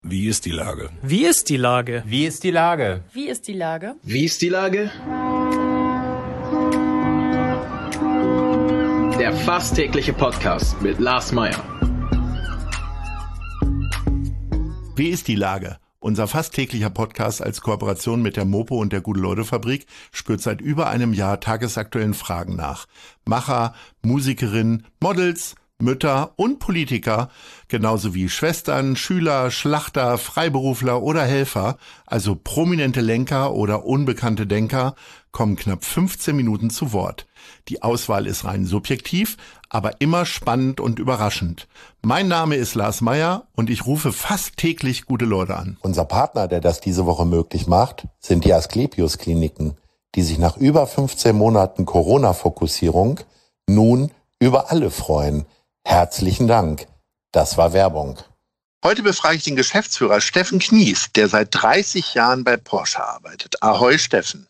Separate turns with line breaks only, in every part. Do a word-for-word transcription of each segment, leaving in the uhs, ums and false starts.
Wie ist die Lage?
Wie ist die Lage?
Wie ist die Lage?
Wie ist die Lage?
Wie ist die Lage? Der fast tägliche Podcast mit Lars Meyer.
Wie ist die Lage? Unser fast täglicher Podcast als Kooperation mit der Mopo und der Gute-Leute-Fabrik spürt seit über einem Jahr tagesaktuellen Fragen nach. Macher, Musikerinnen, Models, Mütter und Politiker, genauso wie Schwestern, Schüler, Schlachter, Freiberufler oder Helfer, also prominente Lenker oder unbekannte Denker, kommen knapp fünfzehn Minuten zu Wort. Die Auswahl ist rein subjektiv, aber immer spannend und überraschend. Mein Name ist Lars Meyer und ich rufe fast täglich gute Leute an.
Unser Partner, der das diese Woche möglich macht, sind die Asklepios-Kliniken, die sich nach über fünfzehn Monaten Corona-Fokussierung nun über alle freuen. Herzlichen Dank. Das war Werbung.
Heute befrage ich den Geschäftsführer Steffen Knies, der seit dreißig Jahren bei Porsche arbeitet. Ahoi Steffen.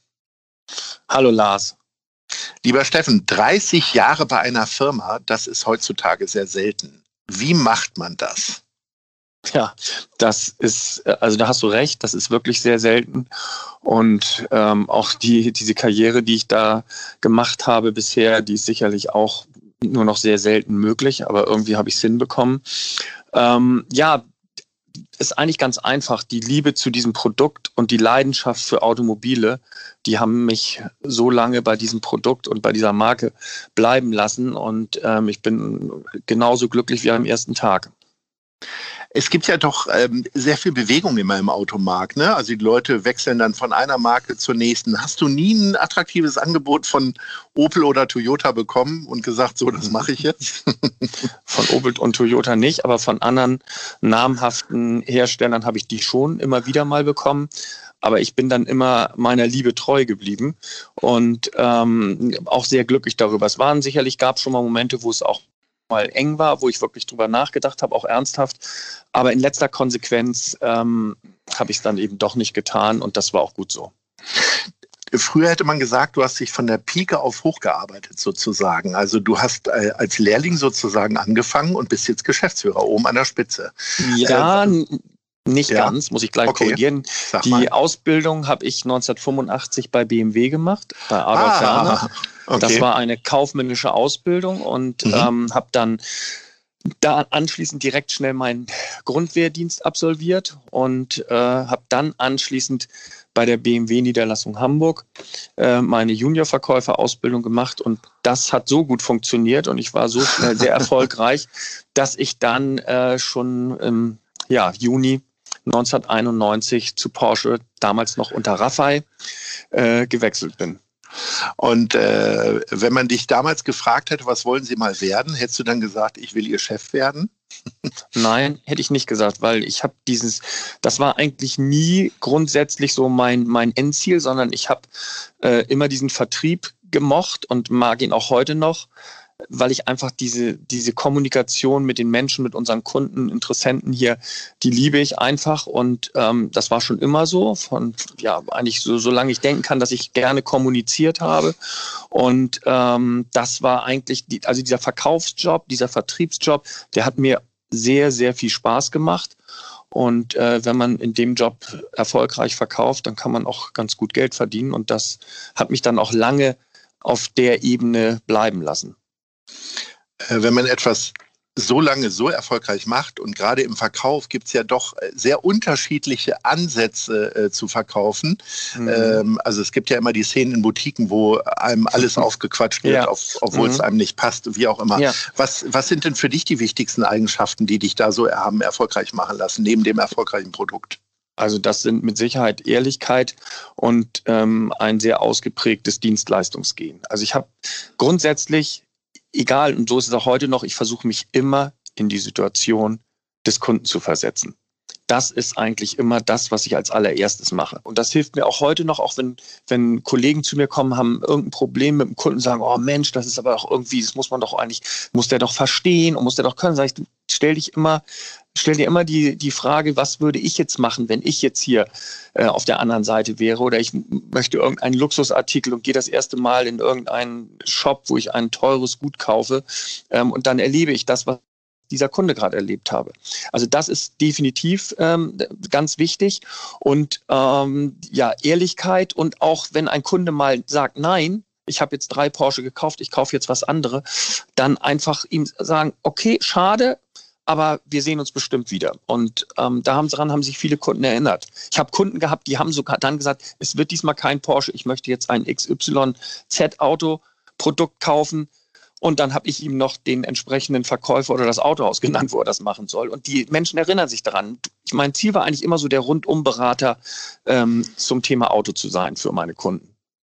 Hallo Lars.
Lieber Steffen, dreißig Jahre bei einer Firma, das ist heutzutage sehr selten. Wie macht man das?
Ja, das ist, also da hast du recht, das ist wirklich sehr selten. Und ähm, auch die diese Karriere, die ich da gemacht habe bisher, die ist sicherlich auch nur noch sehr selten möglich, aber irgendwie habe ich es hinbekommen. Ähm, ja, ist eigentlich ganz einfach. Die Liebe zu diesem Produkt und die Leidenschaft für Automobile, die haben mich so lange bei diesem Produkt und bei dieser Marke bleiben lassen. Und ähm, ich bin genauso glücklich wie am ersten Tag.
Es gibt ja doch ähm, sehr viel Bewegung immer im Automarkt, ne? Also die Leute wechseln dann von einer Marke zur nächsten. Hast du nie ein attraktives Angebot von Opel oder Toyota bekommen und gesagt, so, das mache ich jetzt?
Von Opel und Toyota nicht, aber von anderen namhaften Herstellern habe ich die schon immer wieder mal bekommen. Aber ich bin dann immer meiner Liebe treu geblieben und ähm, auch sehr glücklich darüber. Es waren sicherlich, gab schon mal Momente, wo es auch mal eng war, wo ich wirklich drüber nachgedacht habe, auch ernsthaft. Aber in letzter Konsequenz ähm, habe ich es dann eben doch nicht getan und das war auch gut so.
Früher hätte man gesagt, du hast dich von der Pike auf hochgearbeitet sozusagen. Also du hast äh, als Lehrling sozusagen angefangen und bist jetzt Geschäftsführer oben an der Spitze.
Ja, äh, nicht
ja?
ganz, muss ich gleich
okay.
korrigieren.
Sag
Die
mal.
Ausbildung habe ich neunzehnhundertfünfundachtzig bei B M W gemacht, bei Adolf
Ah,
Werner.
okay.
Das war eine kaufmännische Ausbildung und mhm. ähm, habe dann da anschließend direkt schnell meinen Grundwehrdienst absolviert und äh, habe dann anschließend bei der B M W-Niederlassung Hamburg äh, meine Juniorverkäuferausbildung gemacht und das hat so gut funktioniert und ich war so schnell sehr erfolgreich, dass ich dann äh, schon im ja, Juni neunzehnhunderteinundneunzig zu Porsche, damals noch unter Raffaele, äh, gewechselt bin.
Und äh, wenn man dich damals gefragt hätte, was wollen Sie mal werden, hättest du dann gesagt, ich will Ihr Chef werden?
Nein, hätte ich nicht gesagt, weil ich habe dieses, das war eigentlich nie grundsätzlich so mein, mein Endziel, sondern ich habe äh, immer diesen Vertrieb gemocht und mag ihn auch heute noch, weil ich einfach diese, diese Kommunikation mit den Menschen, mit unseren Kunden, Interessenten hier, die liebe ich einfach und ähm, das war schon immer so, von ja eigentlich so, solange ich denken kann, dass ich gerne kommuniziert habe und ähm, das war eigentlich, die, also dieser Verkaufsjob, dieser Vertriebsjob, der hat mir sehr, sehr viel Spaß gemacht und äh, wenn man in dem Job erfolgreich verkauft, dann kann man auch ganz gut Geld verdienen und das hat mich dann auch lange auf der Ebene bleiben lassen.
Wenn man etwas so lange so erfolgreich macht und gerade im Verkauf gibt es ja doch sehr unterschiedliche Ansätze äh, zu verkaufen. Mhm. Ähm, also es gibt ja immer die Szenen in Boutiquen, wo einem alles aufgequatscht wird,
ja.
auf, obwohl mhm. es einem nicht passt, wie auch immer. Ja. Was, was sind denn für dich die wichtigsten Eigenschaften, die dich da so haben erfolgreich machen lassen, neben dem erfolgreichen Produkt?
Also das sind mit Sicherheit Ehrlichkeit und ähm, ein sehr ausgeprägtes Dienstleistungsgehen. Also ich habe grundsätzlich egal, und so ist es auch heute noch, ich versuche mich immer in die Situation des Kunden zu versetzen. Das ist eigentlich immer das, was ich als allererstes mache. Und das hilft mir auch heute noch, auch wenn, wenn Kollegen zu mir kommen, haben irgendein Problem mit dem Kunden und sagen, oh Mensch, das ist aber auch irgendwie, das muss man doch eigentlich, muss der doch verstehen und muss der doch können. Sag ich, stell dich immer, stell dir immer die, die Frage, was würde ich jetzt machen, wenn ich jetzt hier äh, auf der anderen Seite wäre oder ich möchte irgendeinen Luxusartikel und gehe das erste Mal in irgendeinen Shop, wo ich ein teures Gut kaufe ähm, und dann erlebe ich das, was dieser Kunde gerade erlebt habe. Also das ist definitiv ähm, ganz wichtig. Und ähm, ja, Ehrlichkeit und auch wenn ein Kunde mal sagt, nein, ich habe jetzt drei Porsche gekauft, ich kaufe jetzt was anderes, dann einfach ihm sagen, okay, schade, aber wir sehen uns bestimmt wieder. Und ähm, daran haben, haben sich viele Kunden erinnert. Ich habe Kunden gehabt, die haben sogar dann gesagt, es wird diesmal kein Porsche, ich möchte jetzt ein X Y Z-Auto-Produkt kaufen. Und dann habe ich ihm noch den entsprechenden Verkäufer oder das Autohaus genannt, wo er das machen soll. Und die Menschen erinnern sich daran. Mein Ziel war eigentlich immer so, der Rundumberater ähm, zum Thema Auto zu sein für meine Kunden.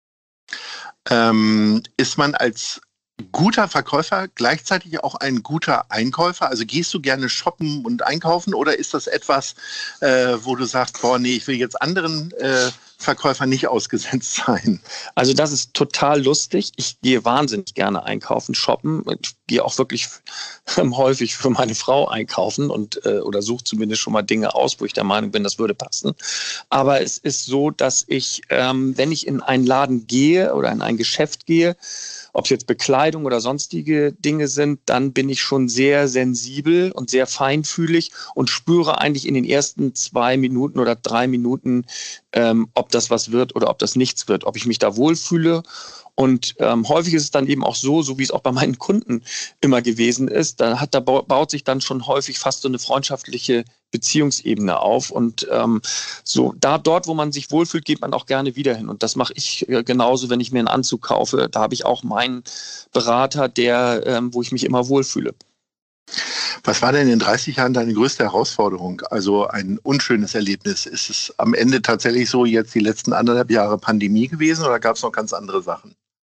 Ähm, ist man als guter Verkäufer gleichzeitig auch ein guter Einkäufer? Also gehst du gerne shoppen und einkaufen oder ist das etwas, äh, wo du sagst, boah, nee, ich will jetzt anderen äh, Verkäufern nicht ausgesetzt sein?
Also das ist total lustig. Ich gehe wahnsinnig gerne einkaufen, shoppen. Ich gehe auch wirklich häufig für meine Frau einkaufen und äh, oder suche zumindest schon mal Dinge aus, wo ich der Meinung bin, das würde passen. Aber es ist so, dass ich, ähm, wenn ich in einen Laden gehe oder in ein Geschäft gehe, ob es jetzt Bekleidung oder sonstige Dinge sind, dann bin ich schon sehr sensibel und sehr feinfühlig und spüre eigentlich in den ersten zwei Minuten oder drei Minuten, ähm, ob das was wird oder ob das nichts wird, ob ich mich da wohlfühle. Und ähm, häufig ist es dann eben auch so, so wie es auch bei meinen Kunden immer gewesen ist, da, hat, da baut sich dann schon häufig fast so eine freundschaftliche Beziehungsebene auf. Und ähm, so da dort, wo man sich wohlfühlt, geht man auch gerne wieder hin. Und das mache ich äh, genauso, wenn ich mir einen Anzug kaufe. Da habe ich auch meinen Berater, der, ähm, wo ich mich immer wohlfühle.
Was war denn in den dreißig Jahren deine größte Herausforderung? Also ein unschönes Erlebnis. Ist es am Ende tatsächlich so jetzt die letzten anderthalb Jahre Pandemie gewesen oder gab es noch ganz andere Sachen?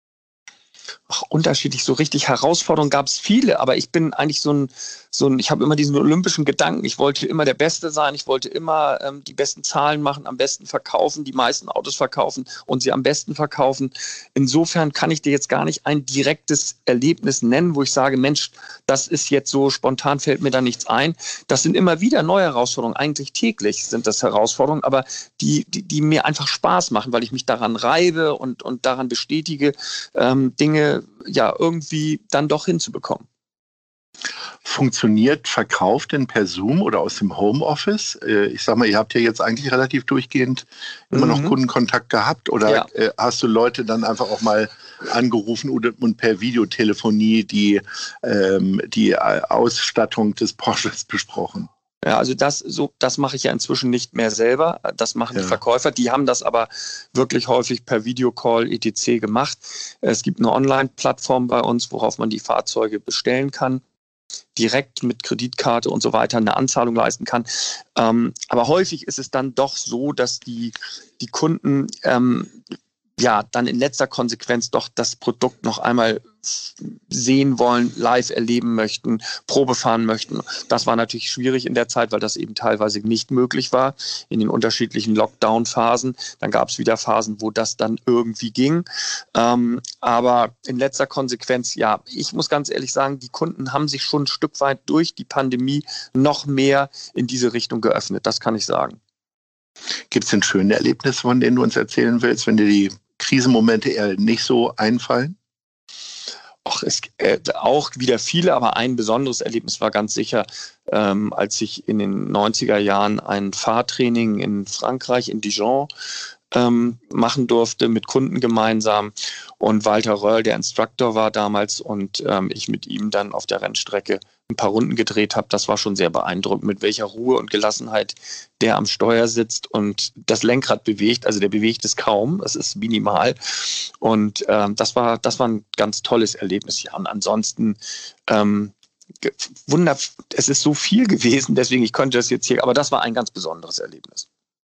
Ach, unterschiedlich, so richtig Herausforderungen gab es viele, aber ich bin eigentlich so ein, so ein, ich habe immer diesen olympischen Gedanken, ich wollte immer der Beste sein, ich wollte immer ähm, die besten Zahlen machen, am besten verkaufen, die meisten Autos verkaufen und sie am besten verkaufen. Insofern kann ich dir jetzt gar nicht ein direktes Erlebnis nennen, wo ich sage, Mensch, das ist jetzt so, spontan fällt mir da nichts ein. Das sind immer wieder neue Herausforderungen, eigentlich täglich sind das Herausforderungen, aber die, die, die mir einfach Spaß machen, weil ich mich daran reibe und, und daran bestätige, ähm, Dinge ja irgendwie dann doch hinzubekommen.
Funktioniert Verkauf denn per Zoom oder aus dem Homeoffice? Ich sag mal, ihr habt ja jetzt eigentlich relativ durchgehend immer noch mhm. Kundenkontakt gehabt oder ja. hast du Leute dann einfach auch mal angerufen und per Videotelefonie die, ähm, die Ausstattung des Porsches besprochen?
Ja, also das so, das mache ich ja inzwischen nicht mehr selber. Das machen ja. die Verkäufer. Die haben das aber wirklich häufig per Videocall et cetera gemacht. Es gibt eine Online-Plattform bei uns, worauf man die Fahrzeuge bestellen kann, direkt mit Kreditkarte und so weiter eine Anzahlung leisten kann. Ähm, aber häufig ist es dann doch so, dass die, die Kunden ähm, ja dann in letzter Konsequenz doch das Produkt noch einmal sehen wollen, live erleben möchten, Probe fahren möchten. Das war natürlich schwierig in der Zeit, weil das eben teilweise nicht möglich war in den unterschiedlichen Lockdown-Phasen. Dann gab es wieder Phasen, wo das dann irgendwie ging. Ähm, aber in letzter Konsequenz, ja, ich muss ganz ehrlich sagen, die Kunden haben sich schon ein Stück weit durch die Pandemie noch mehr in diese Richtung geöffnet. Das kann ich sagen.
Gibt es denn schöne Erlebnisse, von denen du uns erzählen willst, wenn dir die Krisenmomente eher nicht so einfallen?
Ach, es äh, auch wieder viele, aber ein besonderes Erlebnis war ganz sicher, ähm, als ich in den neunziger Jahren ein Fahrtraining in Frankreich, in Dijon, ähm, machen durfte mit Kunden gemeinsam und Walter Röhrl, der Instructor war damals und ähm, ich mit ihm dann auf der Rennstrecke ein paar Runden gedreht habe. Das war schon sehr beeindruckend, mit welcher Ruhe und Gelassenheit der am Steuer sitzt und das Lenkrad bewegt. Also der bewegt es kaum, es ist minimal. Und ähm, das war das war ein ganz tolles Erlebnis. Ja, und ansonsten ähm, Wunder, es ist so viel gewesen, deswegen ich konnte das jetzt hier, aber das war ein ganz besonderes Erlebnis.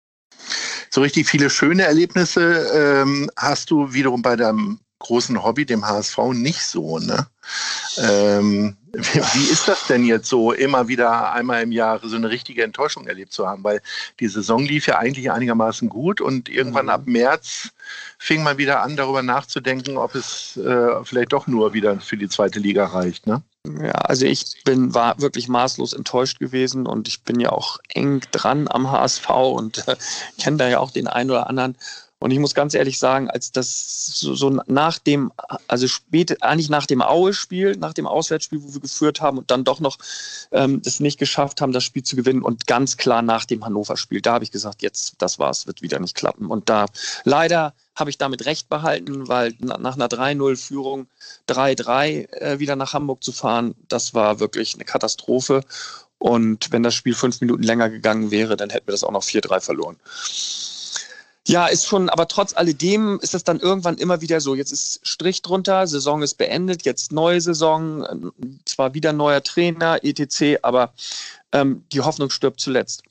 So richtig viele schöne Erlebnisse ähm, hast du wiederum bei deinem großen Hobby, dem H S V, nicht so, ne? Ähm, wie, wie ist das denn jetzt so, immer wieder einmal im Jahr so eine richtige Enttäuschung erlebt zu haben? Weil die Saison lief ja eigentlich einigermaßen gut und irgendwann mhm. ab März fing man wieder an, darüber nachzudenken, ob es äh, vielleicht doch nur wieder für die zweite Liga reicht, ne?
Ja, also ich bin, war wirklich maßlos enttäuscht gewesen und ich bin ja auch eng dran am H S V und äh, kenne da ja auch den einen oder anderen. Und ich muss ganz ehrlich sagen, als das so, so nach dem, also spät, eigentlich nach dem Aue-Spiel, nach dem Auswärtsspiel, wo wir geführt haben und dann doch noch ähm, es nicht geschafft haben, das Spiel zu gewinnen und ganz klar nach dem Hannover-Spiel, da habe ich gesagt, jetzt, das war's, wird wieder nicht klappen. Und da leider habe ich damit recht behalten, weil nach einer drei null Führung drei drei äh, wieder nach Hamburg zu fahren, das war wirklich eine Katastrophe. Und wenn das Spiel fünf Minuten länger gegangen wäre, dann hätten wir das auch noch vier drei verloren. Ja, ist schon, aber trotz alledem ist es dann irgendwann immer wieder so, jetzt ist Strich drunter, Saison ist beendet, jetzt neue Saison, zwar wieder neuer Trainer, et cetera, aber ähm, die Hoffnung stirbt zuletzt.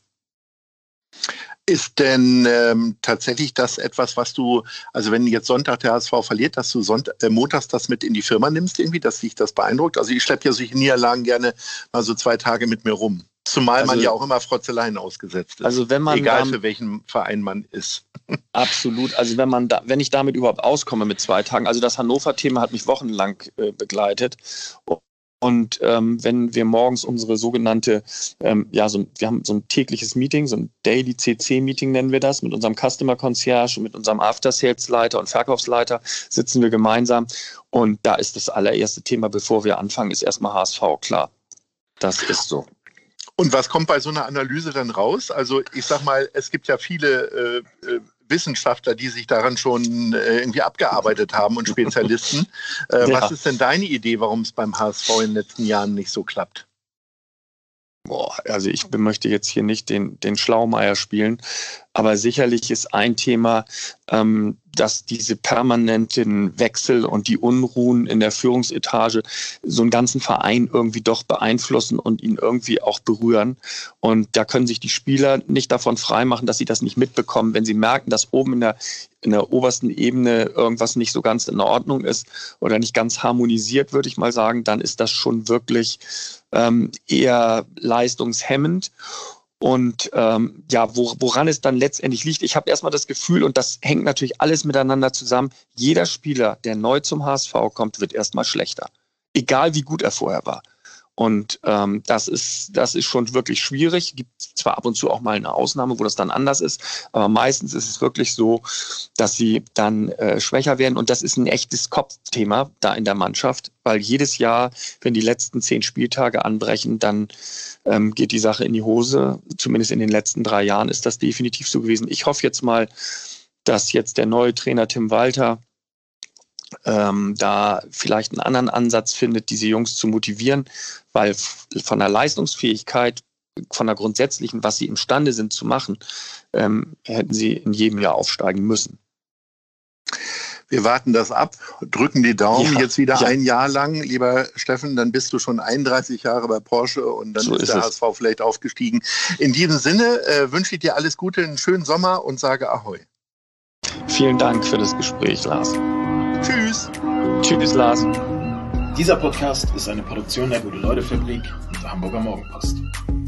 Ist denn ähm, tatsächlich das etwas, was du, also wenn jetzt Sonntag der H S V verliert, dass du Sonntag, äh, montags das mit in die Firma nimmst irgendwie, dass dich das beeindruckt? Also ich schleppe ja solche Niederlagen gerne mal so zwei Tage mit mir rum. Zumal also, man ja auch immer Frotzeleien ausgesetzt ist.
Also wenn man
egal
dann,
für welchen Verein man ist.
Absolut. Also wenn man da, wenn ich damit überhaupt auskomme mit zwei Tagen, also das Hannover-Thema hat mich wochenlang äh, begleitet. Und ähm, wenn wir morgens unsere sogenannte, ähm, ja, so, wir haben so ein tägliches Meeting, so ein Daily C C-Meeting nennen wir das, mit unserem Customer Concierge und mit unserem After-Sales-Leiter und Verkaufsleiter sitzen wir gemeinsam. Und da ist das allererste Thema, bevor wir anfangen, ist erstmal H S V, klar. Das ist so.
Und was kommt bei so einer Analyse dann raus? Also ich sag mal, es gibt ja viele äh, Wissenschaftler, die sich daran schon äh, irgendwie abgearbeitet haben und Spezialisten. Äh, ja. Was ist denn deine Idee, warum es beim H S V in den letzten Jahren nicht so klappt?
Boah, also ich möchte jetzt hier nicht den, den Schlaumeier spielen, aber sicherlich ist ein Thema, ähm, dass diese permanenten Wechsel und die Unruhen in der Führungsetage so einen ganzen Verein irgendwie doch beeinflussen und ihn irgendwie auch berühren. Und da können sich die Spieler nicht davon freimachen, dass sie das nicht mitbekommen, wenn sie merken, dass oben in der, in der obersten Ebene irgendwas nicht so ganz in Ordnung ist oder nicht ganz harmonisiert, würde ich mal sagen, dann ist das schon wirklich ähm, eher leistungshemmend. Und ähm, ja, wo, woran es dann letztendlich liegt, ich habe erstmal das Gefühl, und das hängt natürlich alles miteinander zusammen, jeder Spieler, der neu zum H S V kommt, wird erstmal schlechter. Egal wie gut er vorher war. Und ähm, das ist das ist schon wirklich schwierig. Gibt zwar ab und zu auch mal eine Ausnahme, wo das dann anders ist, aber meistens ist es wirklich so, dass sie dann äh, schwächer werden. Und das ist ein echtes Kopfthema da in der Mannschaft, weil jedes Jahr, wenn die letzten zehn Spieltage anbrechen, dann ähm, geht die Sache in die Hose. Zumindest in den letzten drei Jahren ist das definitiv so gewesen. Ich hoffe jetzt mal, dass jetzt der neue Trainer Tim Walter Ähm, da vielleicht einen anderen Ansatz findet, diese Jungs zu motivieren, weil von der Leistungsfähigkeit, von der grundsätzlichen, was sie imstande sind zu machen, ähm, hätten sie in jedem Jahr aufsteigen müssen.
Wir warten das ab, drücken die Daumen ja, jetzt wieder
ja.
ein Jahr lang. Lieber Steffen, dann bist du schon einunddreißig Jahre bei Porsche und dann so ist, ist der es. H S V vielleicht aufgestiegen. In diesem Sinne äh, wünsche ich dir alles Gute, einen schönen Sommer und sage Ahoi.
Vielen Dank für das Gespräch, Lars.
Tschüss.
Tschüss, Lars.
Dieser Podcast ist eine Produktion der Gute-Leute-Fabrik und der Hamburger Morgenpost.